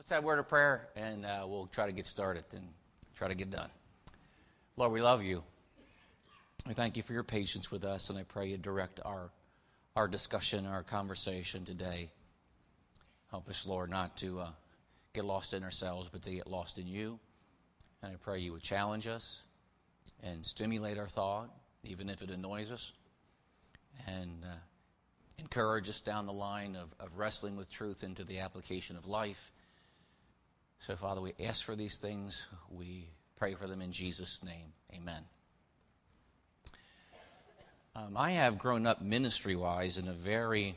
Let's have a word of prayer, and we'll try to get started and try to get done. Lord, we love you. We thank you for your patience with us, and I pray you direct our discussion, our conversation today. Help us, Lord, not to get lost in ourselves, but to get lost in you. And I pray you would challenge us and stimulate our thought, even if it annoys us, and encourage us down the line of wrestling with truth into the application of life. So, Father, we ask for these things. We pray for them in Jesus' name. Amen. I have grown up ministry-wise in a very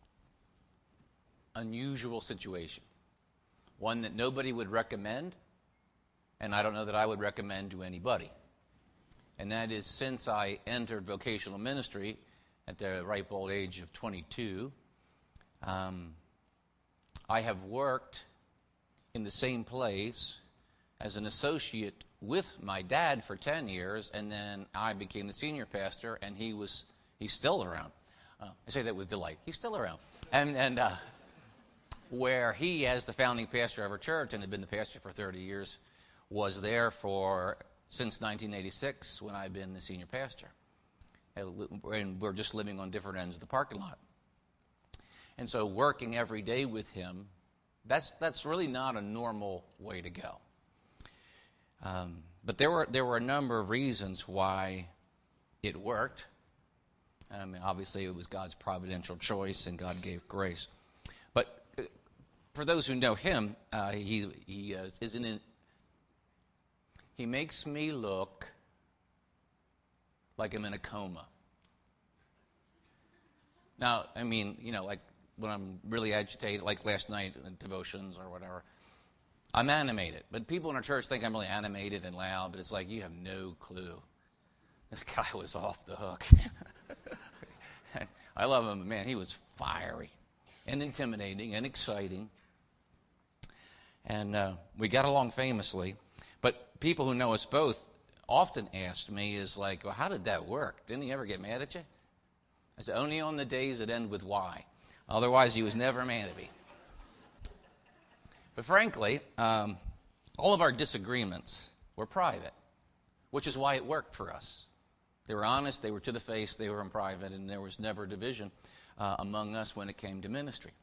unusual situation, one that nobody would recommend, and I don't know that I would recommend to anybody. And that is, since I entered vocational ministry at the ripe old age of 22, I have worked in the same place as an associate with my dad for 10 years, and then I became the senior pastor, and he's still around. I say that with delight. He's still around. And where he, as the founding pastor of our church and had been the pastor for 30 years, was there since 1986 when I've been the senior pastor. And we're just living on different ends of the parking lot. And so working every day with him, that's really not a normal way to go. But there were a number of reasons why it worked. I mean, obviously, it was God's providential choice, and God gave grace. But for those who know him, he makes me look like I'm in a coma. Now, I mean, like when I'm really agitated, like last night in devotions or whatever, I'm animated. But people in our church think I'm really animated and loud, but it's like you have no clue. This guy was off the hook. I love him, man. He was fiery and intimidating and exciting. And we got along famously. But people who know us both often ask me is like, well, how did that work? Didn't he ever get mad at you? I said, only on the days that end with Y. Otherwise, he was never mad at me. But frankly, all of our disagreements were private, which is why it worked for us. They were honest, they were to the face, they were in private, and there was never division among us when it came to ministry.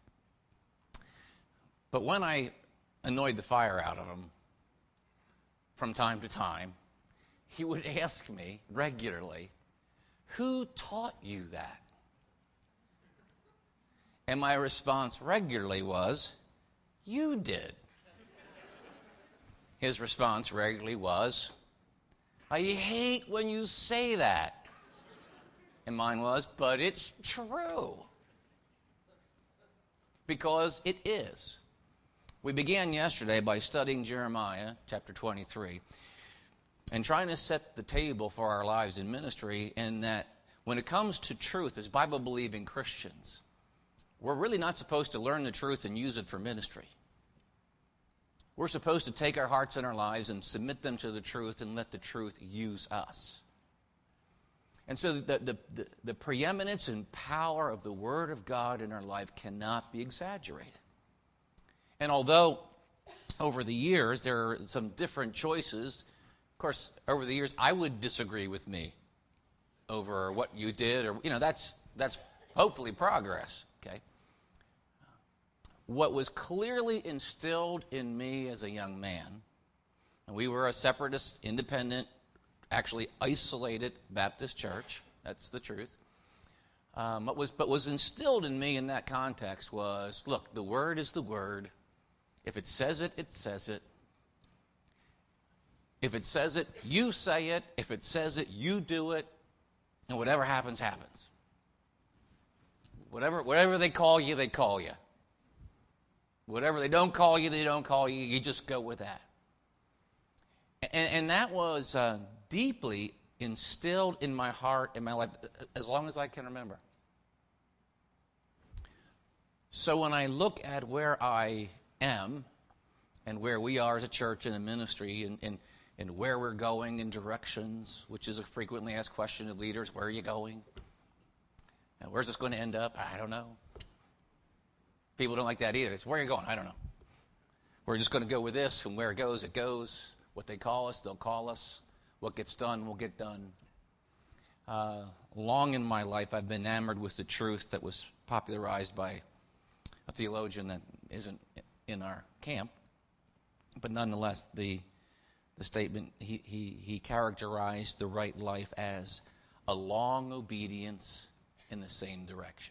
But when I annoyed the fire out of him from time to time, he would ask me regularly, who taught you that? And my response regularly was, you did. His response regularly was, I hate when you say that. And mine was, but it's true. Because it is. We began yesterday by studying Jeremiah chapter 23 and trying to set the table for our lives in ministry, in that when it comes to truth as Bible-believing Christians, we're really not supposed to learn the truth and use it for ministry. We're supposed to take our hearts and our lives and submit them to the truth and let the truth use us. And so the preeminence and power of the Word of God in our life cannot be exaggerated. And although over the years there are some different choices, of course, over the years I would disagree with me over what you did, or that's hopefully progress. Okay. What was clearly instilled in me as a young man, and we were a separatist, independent, actually isolated Baptist church. That's the truth. But was instilled in me in that context was, look, the Word is the Word. If it says it, it says it. If it says it, you say it. If it says it, you do it. And whatever happens, happens. Whatever they call you, they call you. Whatever they don't call you, they don't call you. You just go with that. And that was deeply instilled in my heart, in my life, as long as I can remember. So when I look at where I am and where we are as a church and a ministry and where we're going in directions, which is a frequently asked question of leaders, where are you going? And where's this going to end up? I don't know. People don't like that either. It's where are you going? I don't know. we're just going to go with this, and where it goes, it goes. What they call us, they'll call us. What gets done will get done. Long in my life, I've been enamored with the truth that was popularized by a theologian that isn't in our camp. But nonetheless, the statement, he characterized the right life as a long obedience in the same direction.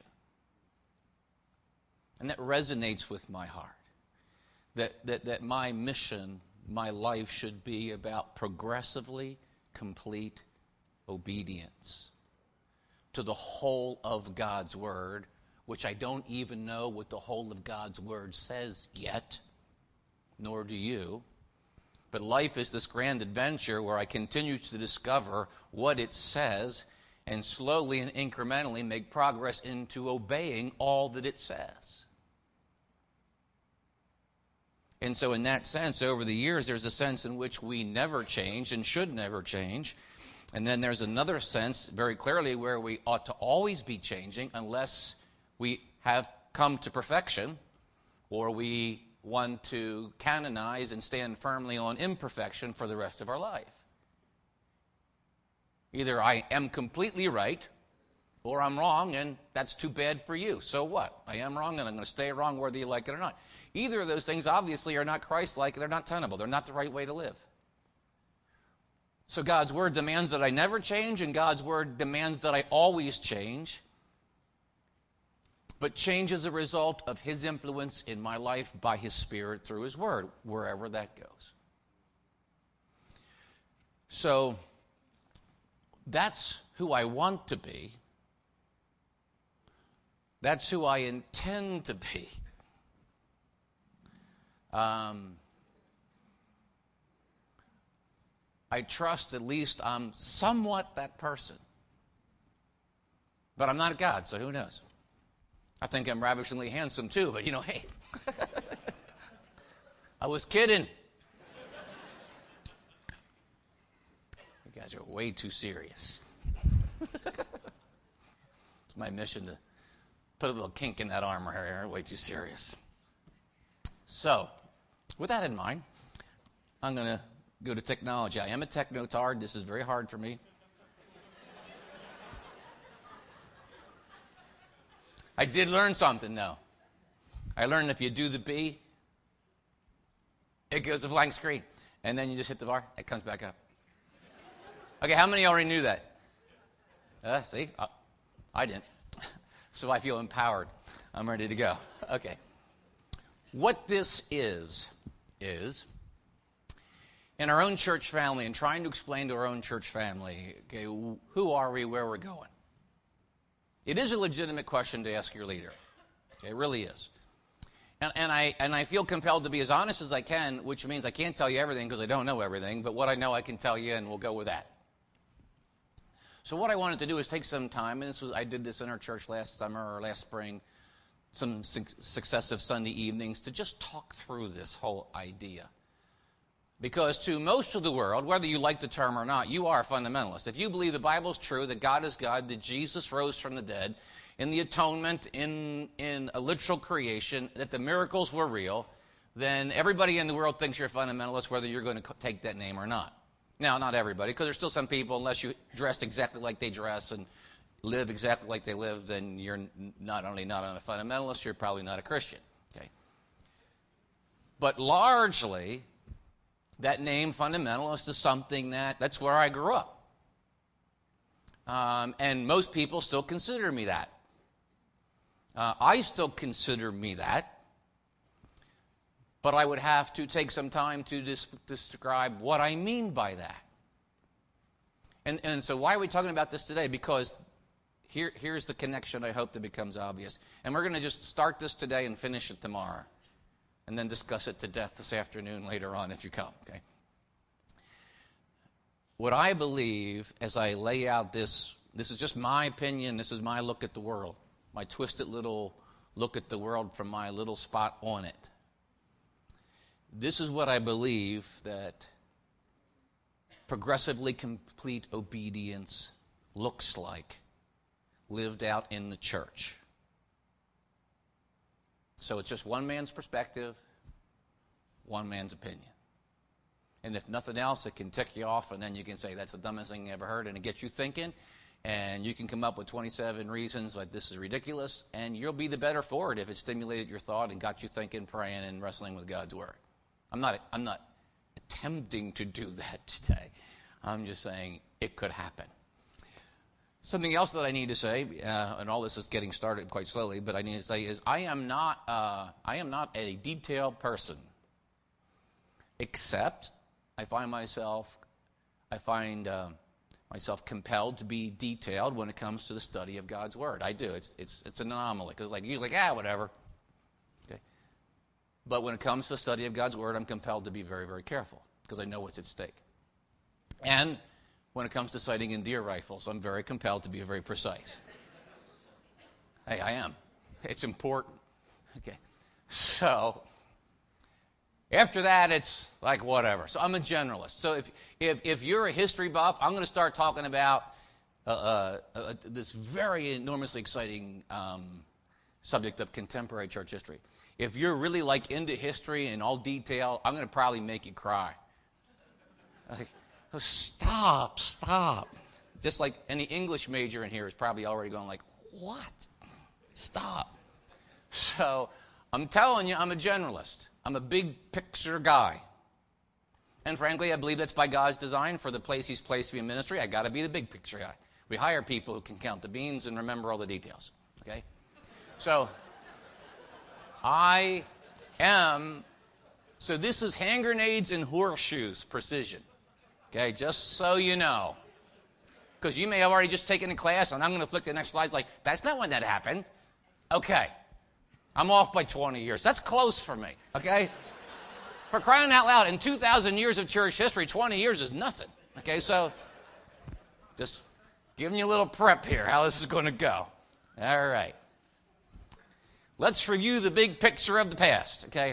And that resonates with my heart. That my mission, my life should be about progressively complete obedience to the whole of God's Word, which I don't even know what the whole of God's Word says yet, nor do you. But life is this grand adventure where I continue to discover what it says and slowly and incrementally make progress into obeying all that it says. And so in that sense, over the years, there's a sense in which we never change and should never change. And then there's another sense, very clearly, where we ought to always be changing unless we have come to perfection or we want to canonize and stand firmly on imperfection for the rest of our life. Either I am completely right or I'm wrong, and that's too bad for you. So what? I am wrong, and I'm going to stay wrong whether you like it or not. Either of those things obviously are not Christ-like. They're not tenable. They're not the right way to live. So God's Word demands that I never change, and God's Word demands that I always change. But change is a result of His influence in my life by His Spirit through His Word, wherever that goes. So that's who I want to be. That's who I intend to be. I trust at least I'm somewhat that person. But I'm not God, so who knows? I think I'm ravishingly handsome too, but hey. I was kidding. You guys are way too serious. It's my mission to put a little kink in that armor here. Way too serious. So, with that in mind, I'm going to go to technology. I am a technotard. This is very hard for me. I did learn something, though. I learned if you do the B, it goes to blank screen. And then you just hit the bar, it comes back up. Okay, how many already knew that? See? I didn't. So I feel empowered. I'm ready to go. Okay. What this is in our own church family and trying to explain to our own church family, okay, who are we, where we're going? It is a legitimate question to ask your leader. Okay, it really is. And I feel compelled to be as honest as I can, which means I can't tell you everything because I don't know everything, but what I know I can tell you, and we'll go with that. So what I wanted to do is take some time, and I did this in our church last summer or last spring, some successive Sunday evenings, to just talk through this whole idea. Because to most of the world, whether you like the term or not, you are a fundamentalist. If you believe the Bible is true, that God is God, that Jesus rose from the dead, in the atonement, in a literal creation, that the miracles were real, then everybody in the world thinks you're a fundamentalist, whether you're going to take that name or not. Now, not everybody, because there's still some people, unless you dress exactly like they dress and live exactly like they live, then you're not only not a fundamentalist, you're probably not a Christian. Okay. But largely, that name, fundamentalist, is something that's where I grew up. And most people still consider me that. I still consider me that. But I would have to take some time to describe what I mean by that. And so why are we talking about this today? Because here's the connection I hope that becomes obvious. And we're going to just start this today and finish it tomorrow. And then discuss it to death this afternoon later on if you come, okay? What I believe as I lay out this is just my opinion, this is my look at the world, my twisted little look at the world from my little spot on it. This is what I believe that progressively complete obedience looks like lived out in the church. So it's just one man's perspective, one man's opinion. And if nothing else, it can tick you off, and then you can say, that's the dumbest thing you ever heard, and it gets you thinking, and you can come up with 27 reasons like this is ridiculous, and you'll be the better for it if it stimulated your thought and got you thinking, praying, and wrestling with God's Word. I'm not attempting to do that today. I'm just saying it could happen. Something else that I need to say, and all this is getting started quite slowly, but I need to say is I am not a detailed person, except I find myself compelled to be detailed when it comes to the study of God's Word. I do. It's an anomaly because you're whatever. Okay. But when it comes to the study of God's Word, I'm compelled to be very, very careful because I know what's at stake. And when it comes to sighting in deer rifles, I'm very compelled to be very precise. Hey, I am. It's important. Okay. So after that, it's like whatever. So I'm a generalist. So if you're a history buff, I'm going to start talking about this very enormously exciting subject of contemporary church history. If you're really into history in all detail, I'm going to probably make you cry. Stop. Just like any English major in here is probably already going what? Stop. So I'm telling you, I'm a generalist. I'm a big picture guy. And frankly, I believe that's by God's design for the place he's placed me in ministry. I got to be the big picture guy. We hire people who can count the beans and remember all the details. Okay? So so this is hand grenades and horseshoes precision. Okay, just so you know. Because you may have already just taken a class, and I'm going to flick the next slide. It's that's not when that happened. Okay. I'm off by 20 years. That's close for me, okay? For crying out loud, in 2,000 years of church history, 20 years is nothing. Okay, so just giving you a little prep here, how this is going to go. All right. Let's review the big picture of the past, okay?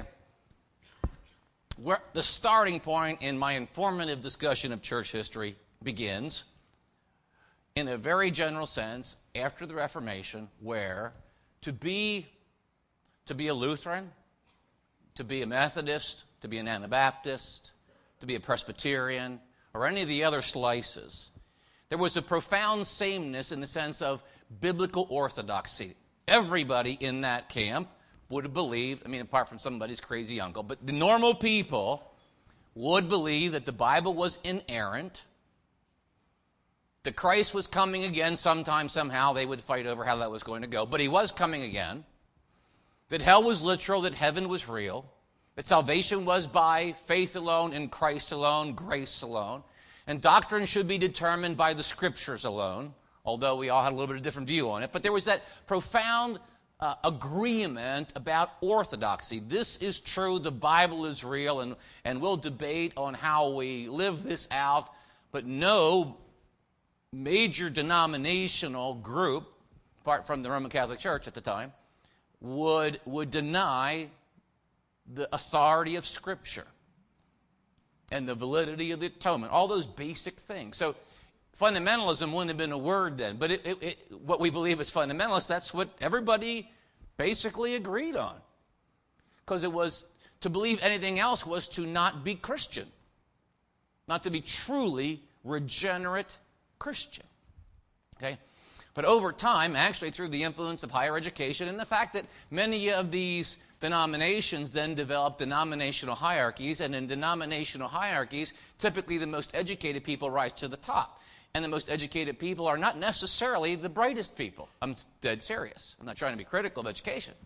The starting point in my informative discussion of church history begins, in a very general sense, after the Reformation, where to be a Lutheran, to be a Methodist, to be an Anabaptist, to be a Presbyterian, or any of the other slices, there was a profound sameness in the sense of biblical orthodoxy. Everybody in that camp would have believed, apart from somebody's crazy uncle, but the normal people would believe that the Bible was inerrant, that Christ was coming again sometime, somehow. They would fight over how that was going to go, but he was coming again. That hell was literal, that heaven was real, that salvation was by faith alone, in Christ alone, grace alone, and doctrine should be determined by the Scriptures alone, although we all had a little bit of a different view on it. But there was that profound agreement about orthodoxy. This is true, the Bible is real, and we'll debate on how we live this out, but no major denominational group, apart from the Roman Catholic Church at the time, would deny the authority of Scripture and the validity of the atonement, all those basic things. So fundamentalism wouldn't have been a word then, but what we believe is fundamentalist, that's what everybody basically agreed on. Because it was, to believe anything else was to not be Christian, not to be truly regenerate Christian. Okay? But over time, actually through the influence of higher education and the fact that many of these denominations then developed denominational hierarchies, and in denominational hierarchies, typically the most educated people rise to the top. And the most educated people are not necessarily the brightest people. I'm dead serious. I'm not trying to be critical of education.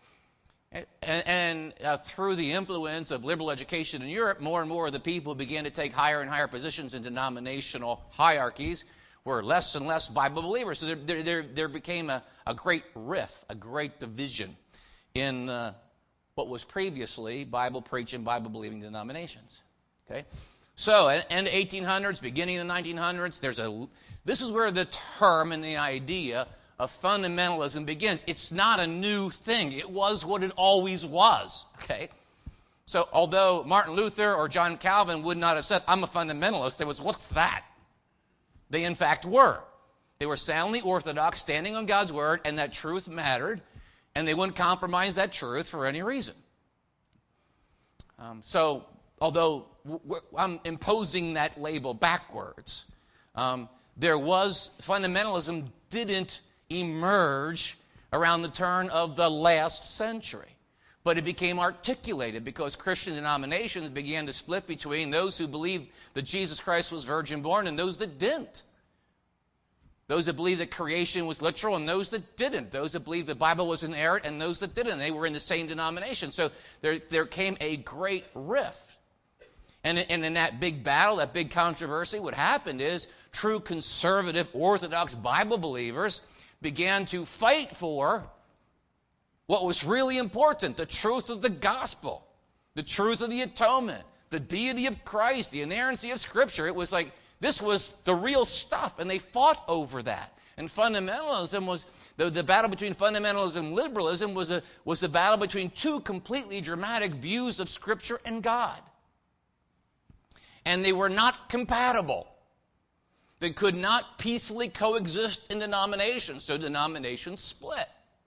And through the influence of liberal education in Europe, more and more of the people began to take higher and higher positions in denominational hierarchies, were less and less Bible believers. So there became a great rift, a great division in what was previously Bible-preaching, Bible-believing denominations. Okay? So, in the 1800s, beginning of the 1900s, this is where the term and the idea of fundamentalism begins. It's not a new thing. It was what it always was. Okay? So, although Martin Luther or John Calvin would not have said, I'm a fundamentalist, it was, what's that? They, in fact, were. They were soundly orthodox, standing on God's Word, and that truth mattered, and they wouldn't compromise that truth for any reason. So although I'm imposing that label backwards, fundamentalism didn't emerge around the turn of the last century. But it became articulated because Christian denominations began to split between those who believed that Jesus Christ was virgin born and those that didn't. Those that believed that creation was literal and those that didn't. Those that believed the Bible was inerrant and those that didn't. They were in the same denomination. So there came a great rift. And in that big battle, that big controversy, what happened is true conservative, Orthodox Bible believers began to fight for what was really important, the truth of the gospel, the truth of the atonement, the deity of Christ, the inerrancy of Scripture. It was like this was the real stuff, and they fought over that. And fundamentalism was, the battle between fundamentalism and liberalism was a battle between two completely dramatic views of Scripture and God. And they were not compatible. They could not peacefully coexist in denominations, so denominations split.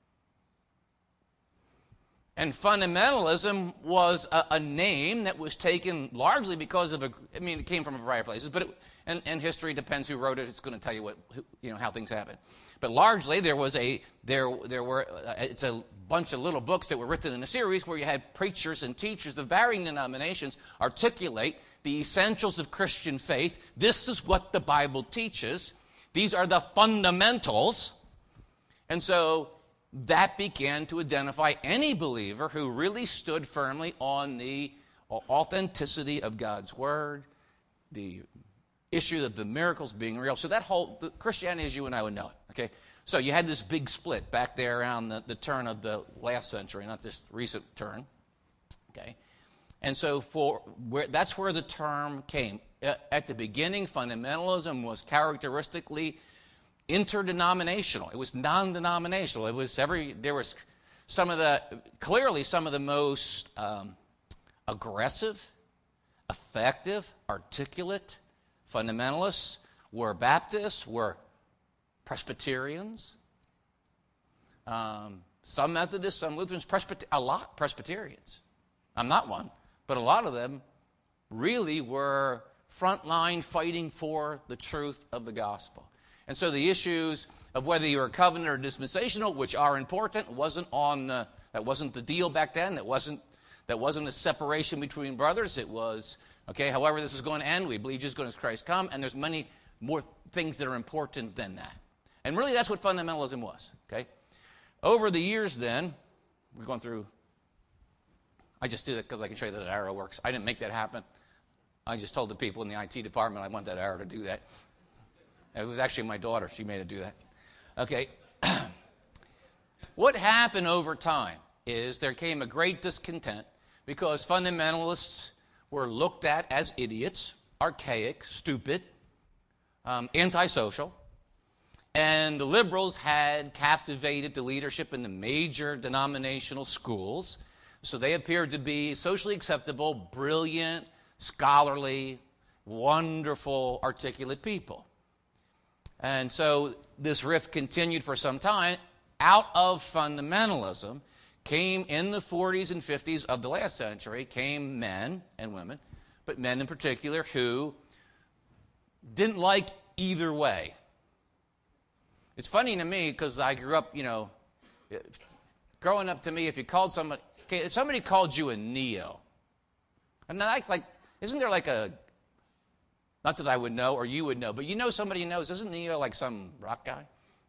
And fundamentalism was a name that was taken largely because of it came from a variety of places, but and history depends who wrote it. It's going to tell you how things happen. But largely it's a bunch of little books that were written in a series where you had preachers and teachers of varying denominations articulate the essentials of Christian faith. This is what the Bible teaches. These are the fundamentals. And so that began to identify any believer who really stood firmly on the authenticity of God's Word, the issue of the miracles being real. So the Christianity as you and I would know it, okay? So you had this big split back there around the turn of the last century, not this recent turn, okay? And so that's where the term came. At the beginning, fundamentalism was characteristically interdenominational. It was non-denominational. There was clearly some of the most aggressive, effective, articulate fundamentalists were Baptists, were Presbyterians, some Methodists, some Lutherans, a lot Presbyterians. I'm not one, but a lot of them really were frontline fighting for the truth of the gospel. And so the issues of whether you were covenant or dispensational, which are important, that wasn't the deal back then. That wasn't a separation between brothers. It was, okay, however this is going to end, we believe Jesus is Christ come, and there's many more things that are important than that. And really that's what fundamentalism was, okay? Over the years then, we're going through, I just do that because I can show you that arrow works. I didn't make that happen. I just told the people in the IT department I want that arrow to do that. It was actually my daughter. She made it do that. Okay. What happened over time is there came a great discontent because fundamentalists were looked at as idiots, archaic, stupid, antisocial. And the liberals had captivated the leadership in the major denominational schools. So they appeared to be socially acceptable, brilliant, scholarly, wonderful, articulate people. And so this rift continued for some time. Out of fundamentalism came, in the 40s and 50s of the last century, came men and women, but men in particular who didn't like either way. It's funny to me because I grew up, growing up to me, if you called somebody, okay, if somebody called you a neo, and isn't there like a, not that I would know or you would know, but somebody knows, isn't neo like some rock guy?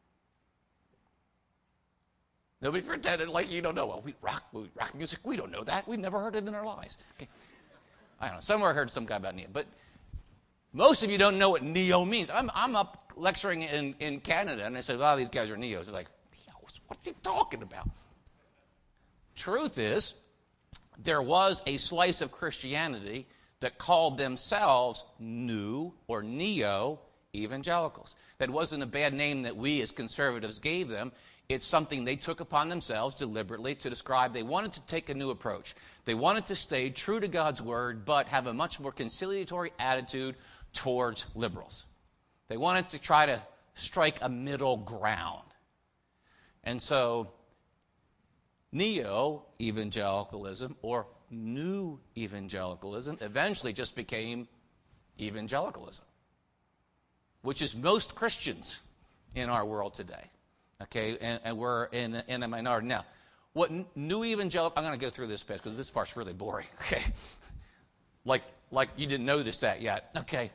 Nobody pretended like you don't know. Well, we rock music. We don't know that. We've never heard it in our lives. Okay. I don't know. Somewhere I heard some guy about neo. But most of you don't know what neo means. I'm up lecturing in Canada, and I said, a lot of these guys are neos. They're like, neos? What's he talking about? Truth is, there was a slice of Christianity that called themselves new or neo evangelicals. That wasn't a bad name that we as conservatives gave them. It's something they took upon themselves deliberately to describe. They wanted to take a new approach. They wanted to stay true to God's word, but have a much more conciliatory attitude towards liberals. They wanted to try to strike a middle ground. And so neo-evangelicalism or new evangelicalism eventually just became evangelicalism, which is most Christians in our world today. Okay, and we're in a minority. Now, what new evangelical, I'm going to go through this page because this part's really boring, okay? Like you didn't notice that yet. Okay.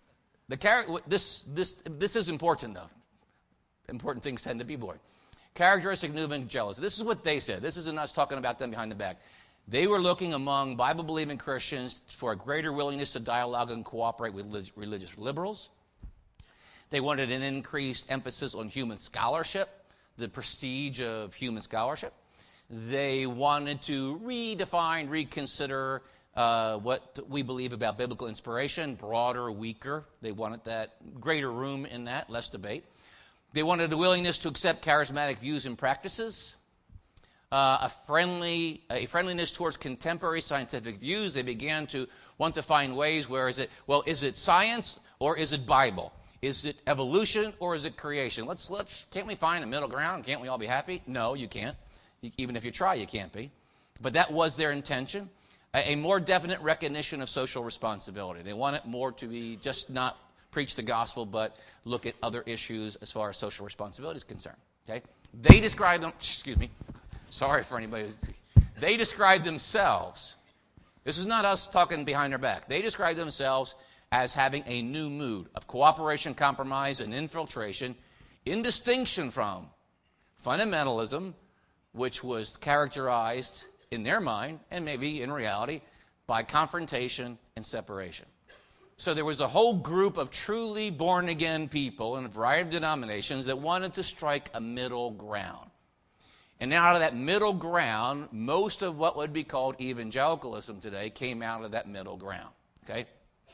This is important, though. Important things tend to be boring. Characteristic new evangelicalism. This is what they said. This isn't us talking about them behind the back. They were looking among Bible-believing Christians for a greater willingness to dialogue and cooperate with religious liberals. They wanted an increased emphasis on human scholarship, the prestige of human scholarship. They wanted to redefine, reconsider what we believe about biblical inspiration, broader, weaker. They wanted that greater room in that, less debate. They wanted a willingness to accept charismatic views and practices, a friendliness towards contemporary scientific views. They began to want to find ways where is it science or is it Bible? Is it evolution or is it creation? Can't we find a middle ground? Can't we all be happy? No, you can't. Even if you try, you can't be. But that was their intention. A more definite recognition of social responsibility. They want it more to be just not preach the gospel, but look at other issues as far as social responsibility is concerned. Okay? They describe them, sorry for anybody. They describe themselves, this is not us talking behind their back. They describe themselves as having a new mood of cooperation, compromise, and infiltration in distinction from fundamentalism, which was characterized in their mind, and maybe in reality, by confrontation and separation. So there was a whole group of truly born-again people in a variety of denominations that wanted to strike a middle ground. And out of that middle ground, most of what would be called evangelicalism today came out of that middle ground. Okay?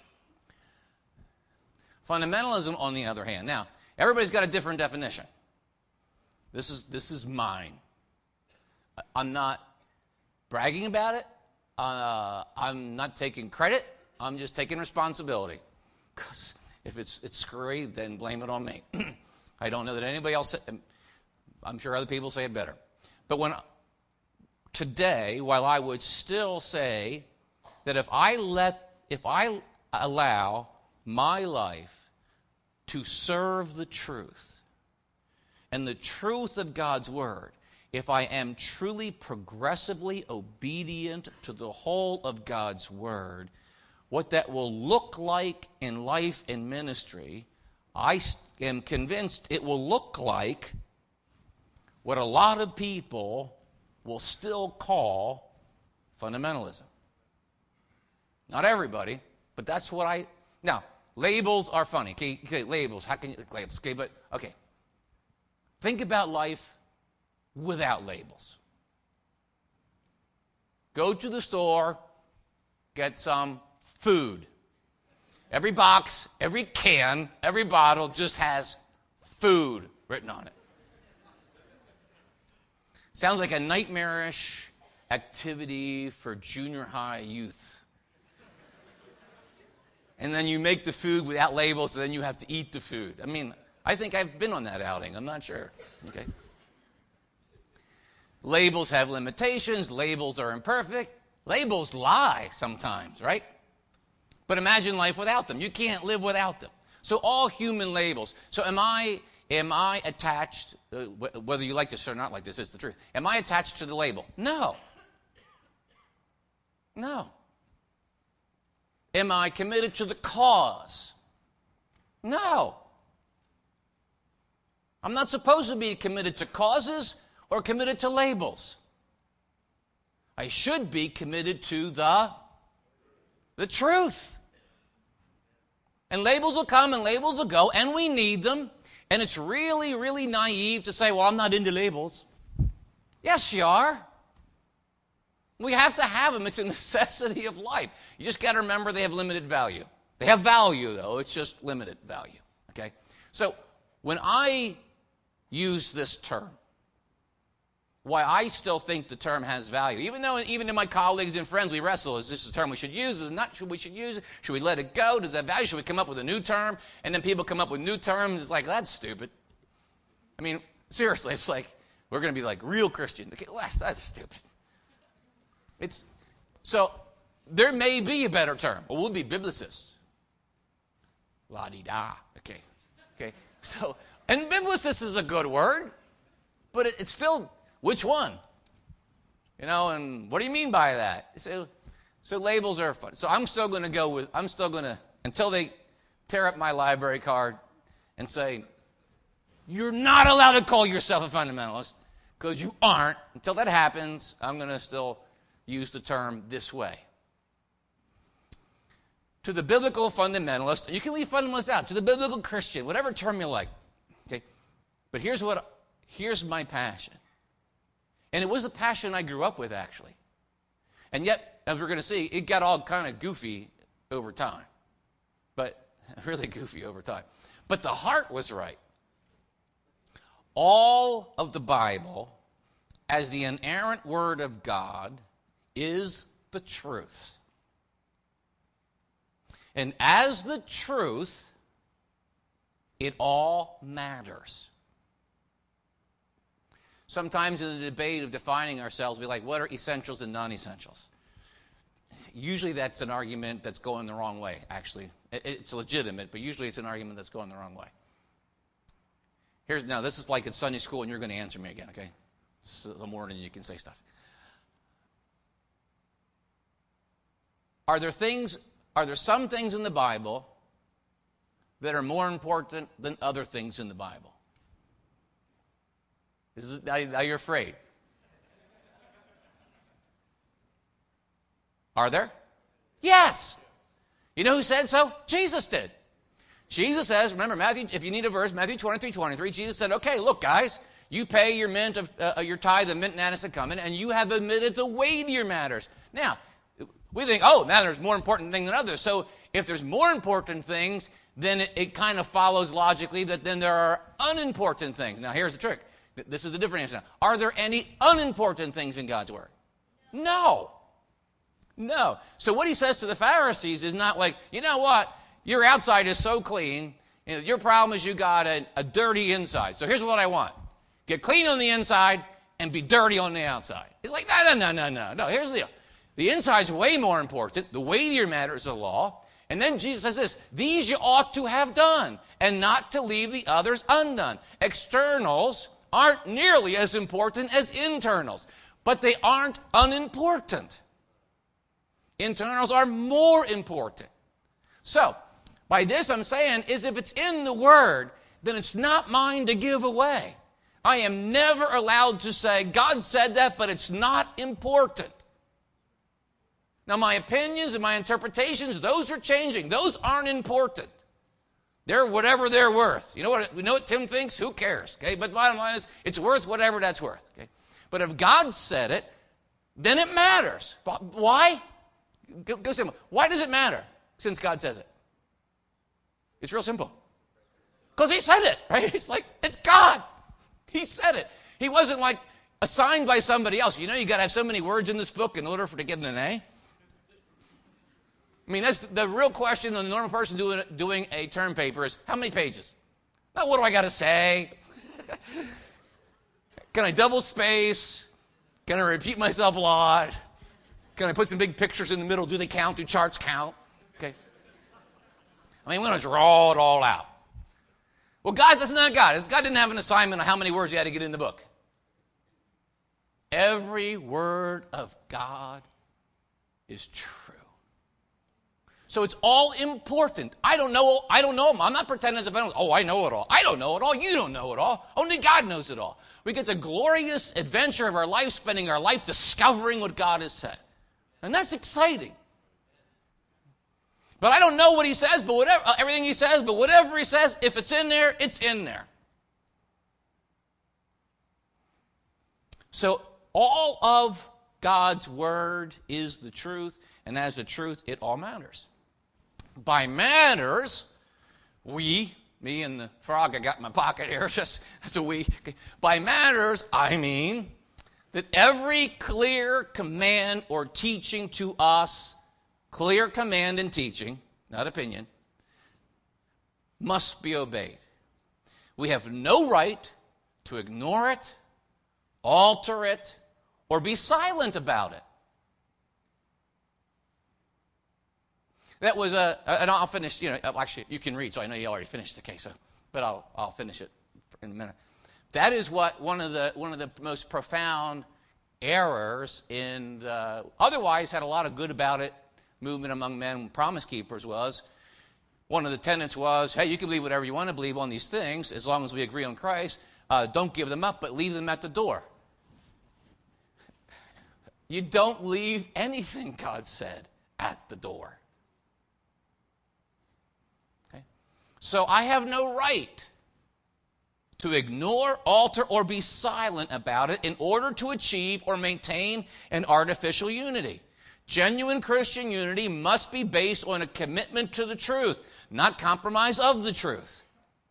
Fundamentalism, on the other hand. Now, everybody's got a different definition. This is mine. I'm not bragging about it. I'm not taking credit. I'm just taking responsibility. Because if it's screwy, then blame it on me. I don't know that anybody else, I'm sure other people say it better. But today, while I would still say that if I allow my life to serve the truth and the truth of God's word, if I am truly progressively obedient to the whole of God's word, what that will look like in life and ministry, I am convinced it will look like what a lot of people will still call fundamentalism. Not everybody, but that's what now, labels are funny. Okay, labels, how can you, labels, okay. Think about life without labels. Go to the store, get some food. Every box, every can, every bottle just has food written on it. Sounds like a nightmarish activity for junior high youth. And then you make the food without labels, and then you have to eat the food. I mean, I think I've been on that outing. I'm not sure. Okay. Labels have limitations. Labels are imperfect. Labels lie sometimes, right? But imagine life without them. You can't live without them. So all human labels. So am I attached, whether you like this or not like this, it's the truth. Am I attached to the label? No. No. Am I committed to the cause? No. I'm not supposed to be committed to causes or committed to labels. I should be committed to the truth. And labels will come and labels will go, and we need them. And it's really, really naive to say, well, I'm not into labels. Yes, you are. We have to have them. It's a necessity of life. You just got to remember they have limited value. They have value, though. It's just limited value. Okay? So when I use this term, why I still think the term has value, even though even in my colleagues and friends we wrestle, is this a term we should use? Is it not? Should we use it? Should we let it go? Does that value? Should we come up with a new term? And then people come up with new terms. It's like, that's stupid. I mean, seriously, it's like we're going to be like real Christian. Okay, well, that's stupid. So there may be a better term. Well, we'll be biblicists. La-di-da. Okay. So, and biblicist is a good word, but it's still, which one? And what do you mean by that? So labels are fun. So I'm still going to until they tear up my library card and say, you're not allowed to call yourself a fundamentalist because you aren't. Until that happens, I'm going to still use the term this way. To the biblical fundamentalist, you can leave fundamentalist out, to the biblical Christian, whatever term you like. Okay? But here's my passion. And it was a passion I grew up with, actually. And yet, as we're going to see, it got all kind of goofy over time. But really goofy over time. But the heart was right. All of the Bible, as the inerrant word of God, is the truth. And as the truth, it all matters. Sometimes in the debate of defining ourselves, we're like, what are essentials and non-essentials? Usually that's an argument that's going the wrong way, actually. It's legitimate, but usually it's an argument that's going the wrong way. Now, this is like in Sunday school, and you're going to answer me again, okay? So the morning you can say stuff. Are there some things in the Bible that are more important than other things in the Bible? Are you afraid? Are there? Yes. You know who said so? Jesus did. Jesus says, remember, Matthew, if you need a verse, Matthew 23:23, Jesus said, okay, look, guys, you pay your your tithe of mint and anise and cumin, and you have omitted the weightier matters. Now, we think, now there's more important things than others. So if there's more important things, then it kind of follows logically that then there are unimportant things. Now, here's the trick. This is a different answer. Are there any unimportant things in God's Word? No. So what he says to the Pharisees is not like, you know what? Your outside is so clean. Your problem is you got a dirty inside. So here's what I want. Get clean on the inside and be dirty on the outside. He's like, no. Here's the deal. The inside's way more important. The weightier matter is the law. And then Jesus says this, these you ought to have done and not to leave the others undone. Externals aren't nearly as important as internals, but they aren't unimportant. Internals are more important. So, by this I'm saying is if it's in the Word, then it's not mine to give away. I am never allowed to say, God said that, but it's not important. Now, my opinions and my interpretations, those are changing. Those aren't important. They're whatever they're worth. You know what Tim thinks? Who cares? Okay, but the bottom line is, it's worth whatever that's worth. Okay, but if God said it, then it matters. Why? Go simple. Why does it matter since God says it? It's real simple. Because He said it, right? It's like, it's God. He said it. He wasn't like assigned by somebody else. You know, you got to have so many words in this book in order to get an A. I mean, that's the real question on the normal person doing a term paper is, how many pages? Not what do I got to say? Can I double space? Can I repeat myself a lot? Can I put some big pictures in the middle? Do they count? Do charts count? Okay. I mean, we're going to draw it all out. Well, that's not God. God didn't have an assignment on how many words you had to get in the book. Every word of God is true. So it's all important. I don't know. I'm not pretending as if I don't. I know it all. I don't know it all. You don't know it all. Only God knows it all. We get the glorious adventure of our life, spending our life discovering what God has said. And that's exciting. But I don't know what He says, but everything He says, but whatever He says, if it's in there, it's in there. So all of God's Word is the truth, and as the truth, it all matters. By matters, me and the frog I got in my pocket here, that's a we. By matters, I mean that every clear command or teaching to us, clear command and teaching, not opinion, must be obeyed. We have no right to ignore it, alter it, or be silent about it. That was and I'll finish, actually, you can read, so I know you already finished the case, but I'll finish it in a minute. That is what one of the most profound errors in the otherwise had a lot of good about it movement among men, Promise Keepers was. One of the tenets was, hey, you can believe whatever you want to believe on these things as long as we agree on Christ. Don't give them up, but leave them at the door. You don't leave anything, God said, at the door. Okay? So I have no right to ignore, alter, or be silent about it in order to achieve or maintain an artificial unity. Genuine Christian unity must be based on a commitment to the truth, not compromise of the truth.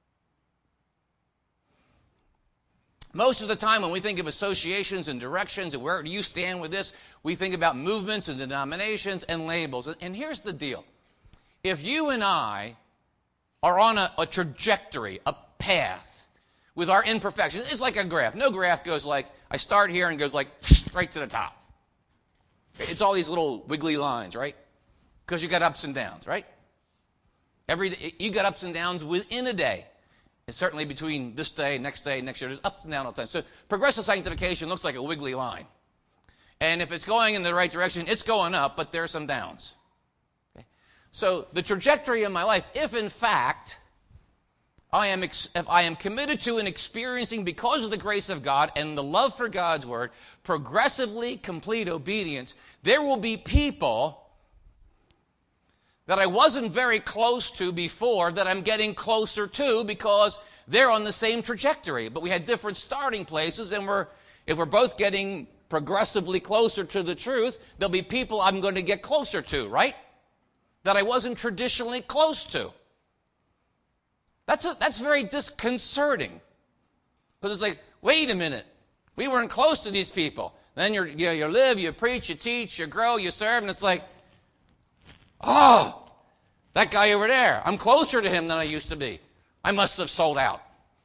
Most of the time when we think of associations and directions and where do you stand with this, we think about movements and denominations and labels. And here's the deal. If you and I are on a trajectory, a path, with our imperfections, it's like a graph. No graph goes like, I start here and goes like straight to the top. It's all these little wiggly lines, right? Because you got ups and downs, right? Every day, you got ups and downs within a day. And certainly between this day, next year, there's ups and downs all the time. So progressive sanctification looks like a wiggly line. And if it's going in the right direction, it's going up, but there are some downs. Okay? So the trajectory of my life, if in fact if I am committed to and experiencing, because of the grace of God and the love for God's word, progressively complete obedience, there will be people that I wasn't very close to before that I'm getting closer to because they're on the same trajectory. But we had different starting places, and if we're both getting progressively closer to the truth, there'll be people I'm going to get closer to, right? That I wasn't traditionally close to. That's very disconcerting. Because it's like, wait a minute. We weren't close to these people. Then you live, you preach, you teach, you grow, you serve, and it's like, oh, that guy over there, I'm closer to him than I used to be. I must have sold out.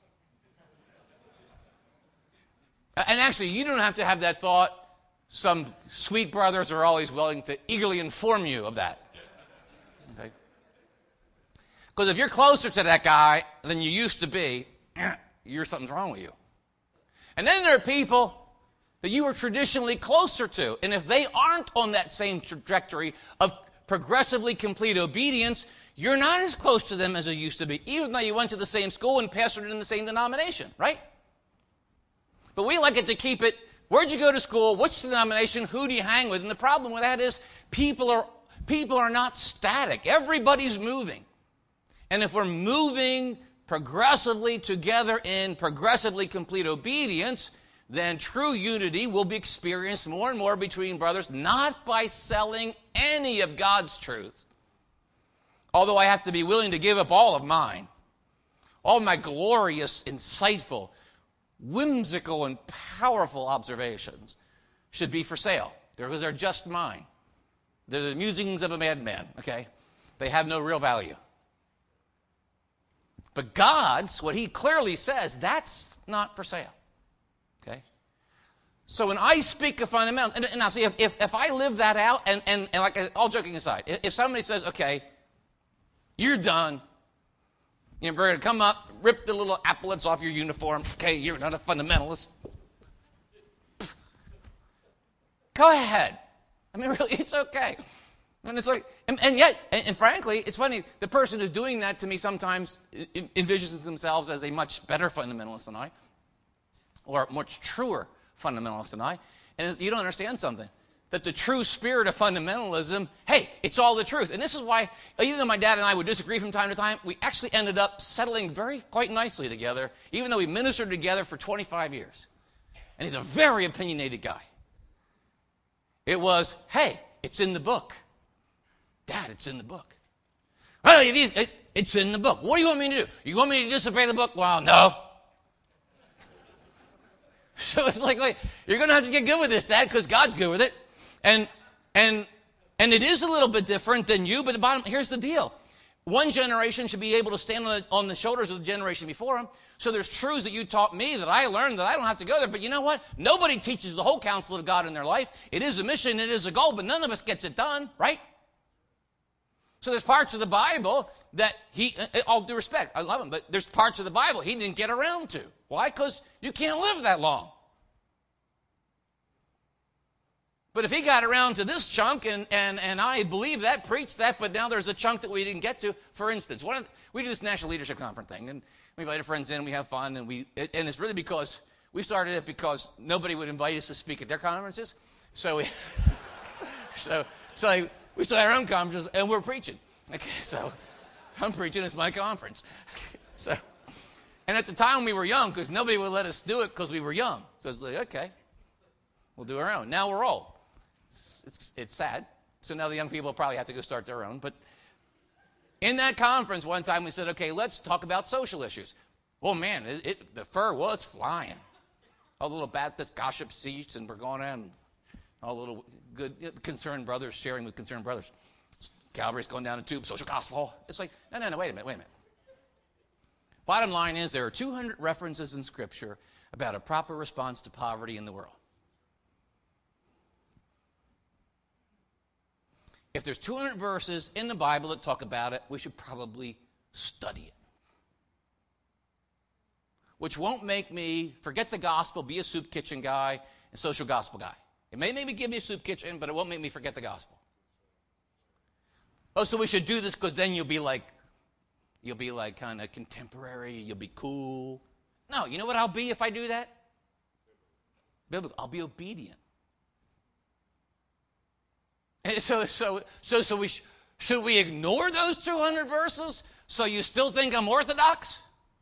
And actually, you don't have to have that thought. Some sweet brothers are always willing to eagerly inform you of that. Okay? Because if you're closer to that guy than you used to be, something's wrong with you. And then there are people that you were traditionally closer to. And if they aren't on that same trajectory of progressively complete obedience, you're not as close to them as you used to be, even though you went to the same school and pastored in the same denomination, right? But we like it to keep it, where'd you go to school, which denomination, who do you hang with? And the problem with that is people are not static. Everybody's moving. And if we're moving progressively together in progressively complete obedience, then true unity will be experienced more and more between brothers, not by selling any of God's truth. Although I have to be willing to give up all of mine. All of my glorious, insightful, whimsical, and powerful observations should be for sale. Because they're just mine. They're the musings of a madman, okay? They have no real value. But God's, what he clearly says, that's not for sale. Okay? So when I speak of fundamentals, and now see, if I live that out, and like, all joking aside, if somebody says, okay, you're done, we're going to come up, rip the little epaulets off your uniform, okay, you're not a fundamentalist. Go ahead. I mean, really, it's okay. And it's like, and yet, and frankly, it's funny, the person who's doing that to me sometimes envisions themselves as a much better fundamentalist than I, or a much truer fundamentalist than I. And you don't understand something, that the true spirit of fundamentalism, hey, it's all the truth. And this is why, even though my dad and I would disagree from time to time, we actually ended up settling quite nicely together, even though we ministered together for 25 years. And he's a very opinionated guy. It was, hey, it's in the book. Dad, it's in the book. Well, it's in the book. What do you want me to do? You want me to disobey the book? Well, no. So it's like you're going to have to get good with this, Dad, because God's good with it. And it is a little bit different than you, but here's the deal. One generation should be able to stand on the shoulders of the generation before them. So there's truths that you taught me that I learned that I don't have to go there. But you know what? Nobody teaches the whole counsel of God in their life. It is a mission, it is a goal, but none of us gets it done, right? So there's parts of the Bible that he, all due respect, I love him, but there's parts of the Bible he didn't get around to. Why? Because you can't live that long. But if he got around to this chunk, and I believe that, preached that, but now there's a chunk that we didn't get to. For instance, we do this National Leadership Conference thing, and we invite our friends in, we have fun, and it's really because we started it because nobody would invite us to speak at their conferences. So we, we started our own conferences, and we're preaching. Okay, so I'm preaching, it's my conference. So, and at the time we were young, because nobody would let us do it because we were young. So it's like, okay, we'll do our own. Now we're old. It's sad. So now the young people probably have to go start their own. But in that conference, one time we said, okay, let's talk about social issues. Well, man, the fur was flying. All the little Baptist gossip seats, and we're going on. All the little good concerned brothers sharing with concerned brothers. Calvary's going down a tube, social gospel. It's like, no, wait a minute. Bottom line is there are 200 references in Scripture about a proper response to poverty in the world. If there's 200 verses in the Bible that talk about it, we should probably study it. Which won't make me forget the gospel, be a soup kitchen guy, and social gospel guy. It may maybe give me a soup kitchen, but it won't make me forget the gospel. Oh, so we should do this because then you'll be like kind of contemporary, you'll be cool. No, you know what I'll be if I do that? I'll be obedient. And should we ignore those 200 verses so you still think I'm orthodox?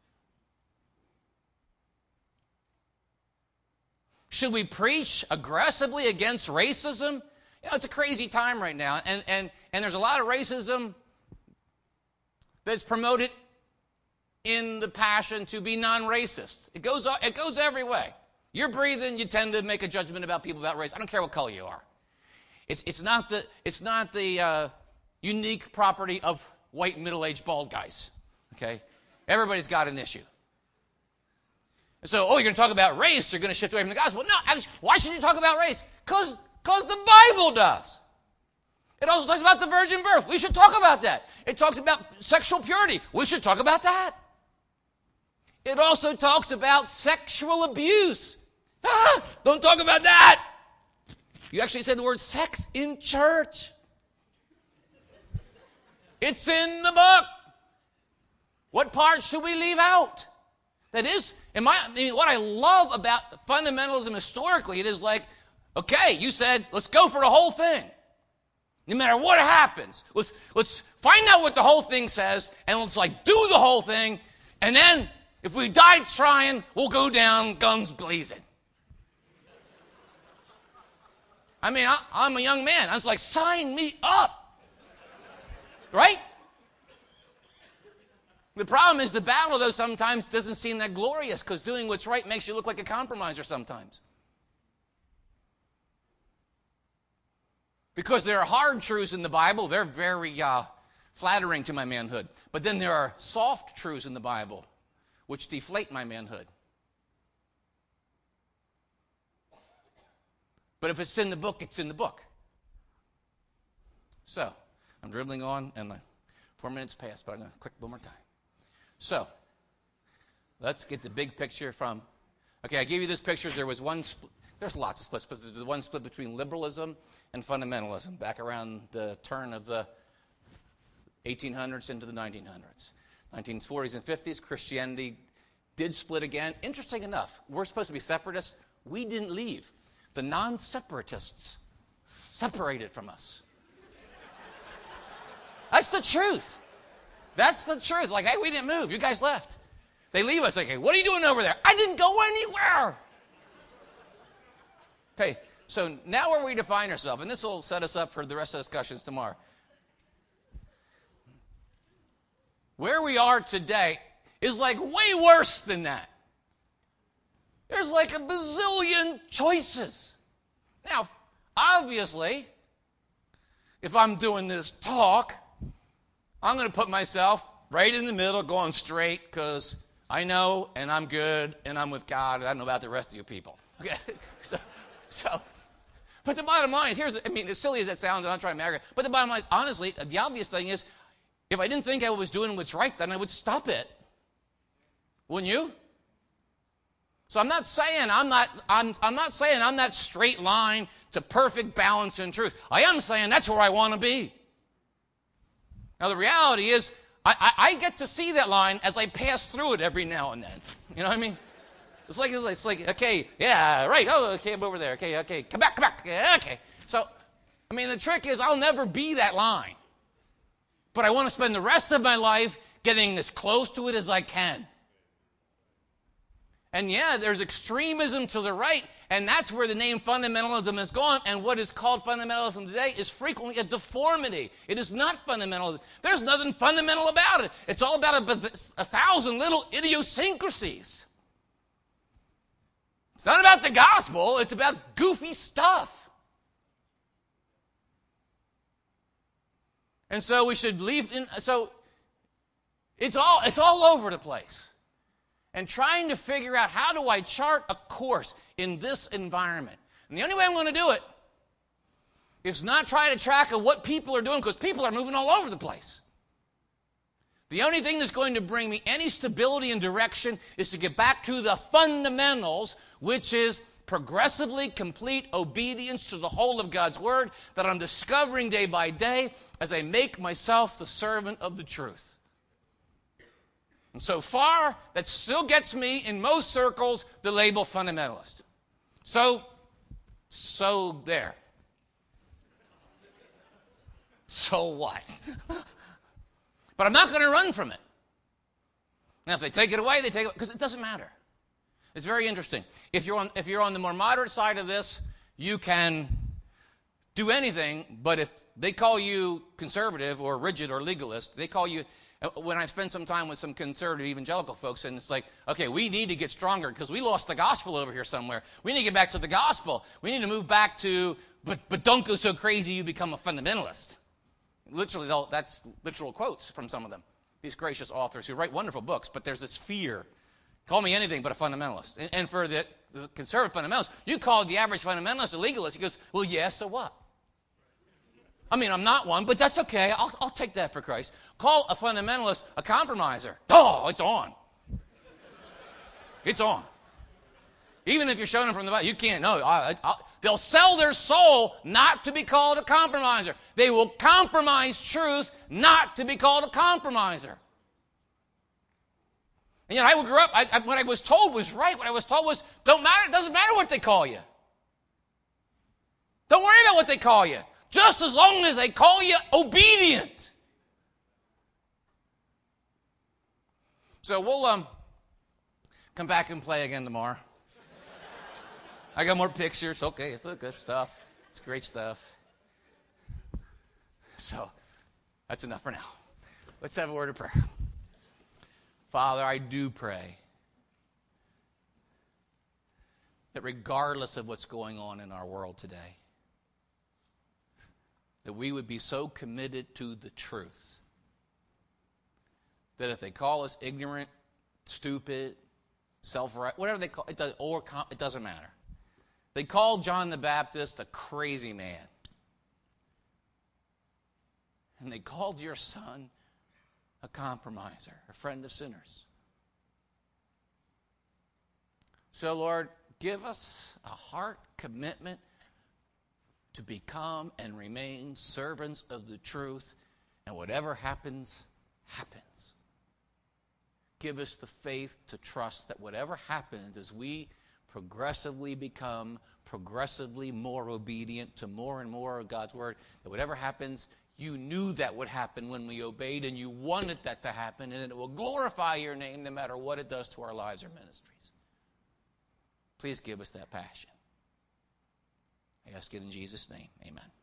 Should we preach aggressively against racism? You know, it's a crazy time right now, and there's a lot of racism that's promoted in the passion to be non-racist. It goes every way. You're breathing, you tend to make a judgment about people about race. I don't care what color you are. It's not the unique property of white middle-aged bald guys. Okay, everybody's got an issue. So, you're going to talk about race, you're going to shift away from the gospel. No, why should you talk about race? Because the Bible does. It also talks about the virgin birth. We should talk about that. It talks about sexual purity. We should talk about that. It also talks about sexual abuse. Don't talk about that. You actually said the word sex in church. It's in the book. What part should we leave out? That is, what I love about fundamentalism historically, it is like, okay, you said, let's go for the whole thing. No matter what happens, let's find out what the whole thing says, and let's do the whole thing, and then if we die trying, we'll go down guns blazing. I'm a young man. I was like, sign me up. Right? The problem is the battle, though, sometimes doesn't seem that glorious because doing what's right makes you look like a compromiser sometimes. Because there are hard truths in the Bible. They're very flattering to my manhood. But then there are soft truths in the Bible which deflate my manhood. But if it's in the book, it's in the book. So, I'm dribbling on, and 4 minutes passed, but I'm going to click one more time. So, let's get the big picture from... Okay, I gave you this picture. There was one... There's lots of splits, but there's one split between liberalism and fundamentalism back around the turn of the 1800s into the 1900s. 1940s and 50s, Christianity did split again. Interesting enough, we're supposed to be separatists. We didn't leave. The non-separatists separated from us. That's the truth. That's the truth. Like, hey, we didn't move. You guys left. They leave us like, hey, what are you doing over there? I didn't go anywhere. Okay, so now where we define ourselves, and this will set us up for the rest of the discussions tomorrow. Where we are today is way worse than that. There's a bazillion choices. Now, obviously, if I'm doing this talk, I'm going to put myself right in the middle, going straight, because I know, and I'm good, and I'm with God, and I don't know about the rest of you people. Okay, so But the bottom line is, as silly as that sounds, I'm not trying to argue, but the bottom line is, honestly, the obvious thing is, if I didn't think I was doing what's right, then I would stop it. Wouldn't you? So I'm not saying I'm that straight line to perfect balance and truth. I am saying that's where I want to be. Now the reality is, I get to see that line as I pass through it every now and then. You know what I mean? It's like okay, yeah, right. Oh, okay, I'm over there. Okay, come back. Yeah, okay. So, the trick is I'll never be that line. But I want to spend the rest of my life getting as close to it as I can. And yeah, there's extremism to the right, and that's where the name fundamentalism has gone, and what is called fundamentalism today is frequently a deformity. It is not fundamentalism. There's nothing fundamental about it. It's all about a thousand little idiosyncrasies. It's not about the gospel, it's about goofy stuff. And so we should leave, so it's all over the place. And trying to figure out, how do I chart a course in this environment? And the only way I'm going to do it is not try to track of what people are doing, because people are moving all over the place. The only thing that's going to bring me any stability and direction is to get back to the fundamentals, which is progressively complete obedience to the whole of God's Word that I'm discovering day by day as I make myself the servant of the truth. And so far, that still gets me, in most circles, the label fundamentalist. So there. So what? But I'm not going to run from it. Now, if they take it away, they take it, because it doesn't matter. It's very interesting. If you're on the more moderate side of this, you can do anything, but if they call you conservative or rigid or legalist, they call you... When I spend some time with some conservative evangelical folks, and it's like, okay, we need to get stronger because we lost the gospel over here somewhere. We need to get back to the gospel. We need to move back to, but don't go so crazy you become a fundamentalist. Literally, that's literal quotes from some of them. These gracious authors who write wonderful books, but there's this fear. Call me anything but a fundamentalist. And for the conservative fundamentalist, you call the average fundamentalist a legalist. He goes, well, yeah, so what? I'm not one, but that's okay. I'll take that for Christ. Call a fundamentalist a compromiser. Oh, it's on. It's on. Even if you're showing them from the Bible, you can't. No, they'll sell their soul not to be called a compromiser. They will compromise truth not to be called a compromiser. And yet I grew up, what I was told was right. What I was told was, it doesn't matter what they call you. Don't worry about what they call you. Just as long as they call you obedient. So we'll come back and play again tomorrow. I got more pictures. Okay, it's good stuff. It's great stuff. So that's enough for now. Let's have a word of prayer. Father, I do pray that regardless of what's going on in our world today, that we would be so committed to the truth that if they call us ignorant, stupid, self-right, whatever they call it, it doesn't matter. They called John the Baptist a crazy man. And they called your son a compromiser, a friend of sinners. So, Lord, give us a heart commitment to become and remain servants of the truth, and whatever happens, happens. Give us the faith to trust that whatever happens as we progressively become progressively more obedient to more and more of God's Word, that whatever happens, you knew that would happen when we obeyed, and you wanted that to happen, and it will glorify your name no matter what it does to our lives or ministries. Please give us that passion. I ask it in Jesus' name. Amen.